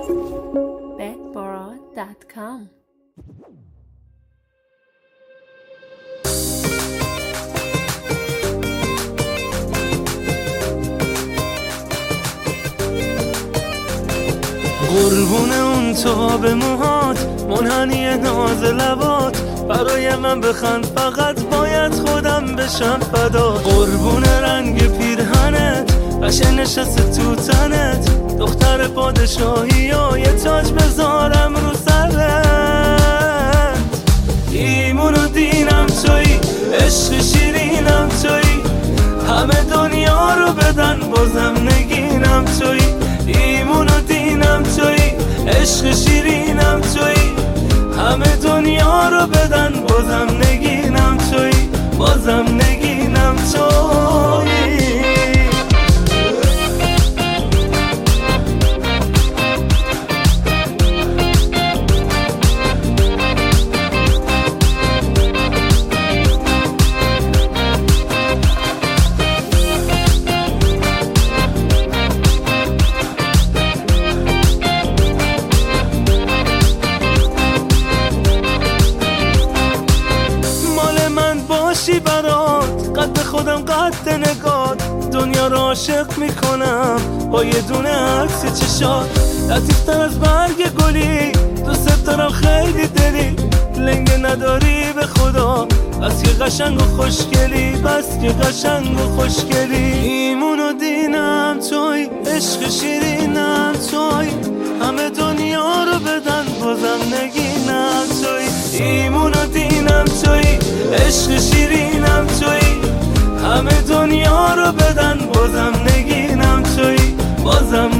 bedbara.com. قربون اون تاب موهات، منحنی ناز لبات، برای من بخند فقط باید خودم بشم فدا. قربون رنگ پیرهنت، قشنگ نشسته تو تنت، دختر پادشاهی و یه تاج بذارم رو سرت. ایمون و دینم تویی، عشق شیرینم تویی، همه دنیا رو بدن بازم نگینم تویی. ایمون و دینم تویی، عشق شیرینم تویی، همه دنیا رو بدن بازم نگینم تویی، بازم نگینم تویی. برات قد خودم قد نگات، دنیا رو عاشق میکنم با یه دونه عکس چشات. لطیفتر از برگ گلی، دوست دارم خیلی دلی، لنگه نداری به خدا، بس که قشنگ و خوشگلی، بس که قشنگ و خوشگلی. ایمون و دینم توی، عشق شیرینم توی، همه دنیا رو بدن بازم نگینم توی. ایمون و دینم توی، عشق شیرینم توی، همه دنیا رو بدن بازم نگینم توی، بازم